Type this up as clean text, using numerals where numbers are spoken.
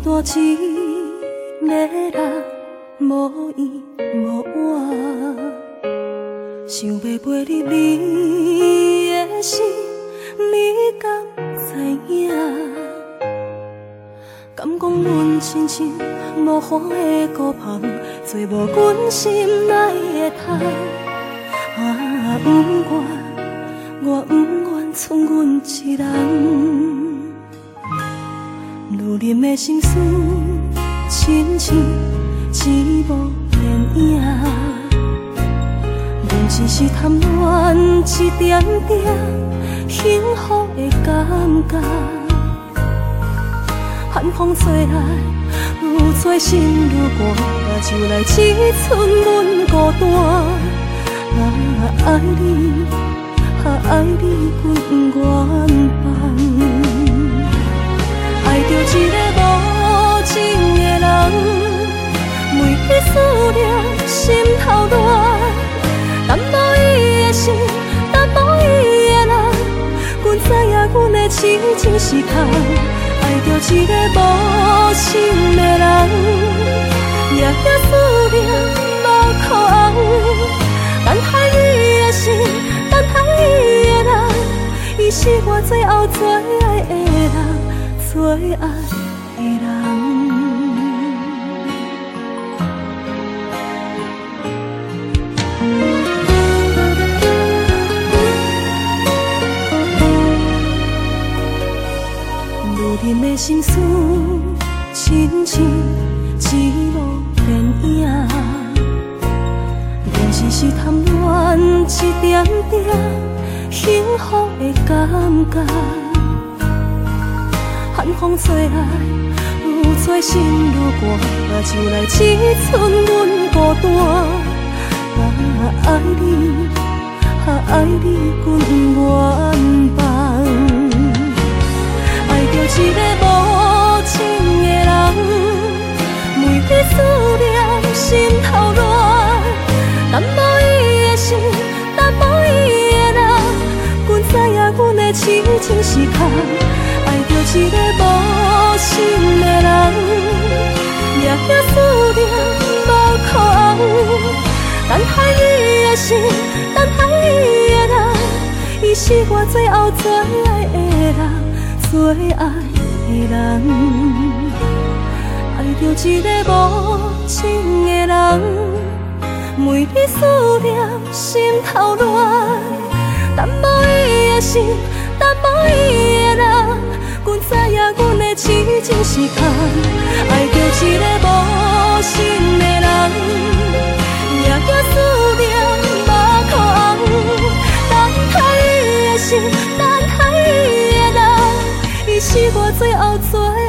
大一个人，无依无我，想要陪你你的心，你敢知影？敢讲阮亲像落雨的孤帆，做无阮心内会通？不愿，我不愿剩阮一人。女人的心事，亲像一幕电影，阮只是贪恋一点点幸福的感觉。寒风吹来，愈吹心愈寒，就来只剩阮孤单。爱你，爱你滚远帆，爱着一个无情的人，每日思念心头乱。但无伊的心，但无伊的人，阮知影阮的痴情是空。爱着一个无心的人，夜夜思念无靠红。等待伊的心，等待伊的人，伊是我最后最爱的人，最爱的人。女人的心事，亲像一幕电影。只是贪恋一点点幸福的感觉，寒风吹来，愈吹心愈寒，就来只剩阮孤单。爱你，爱你滚远帆，爱着一个无情的人，每日思念心头乱。但无伊的心，但无伊的人，阮知影阮的痴情是空。爱着一个无心的人，夜夜思念无靠红。等待伊的心，等待伊的人，伊是我最后最爱的人，最爱的人。爱着一个无情的人。每日思念心头乱，但无伊的心，但无伊的人，阮知影阮的痴情是空。爱着一个无心的人，夜夜思念无靠红。等待伊的心，等待伊的人，伊是我最后最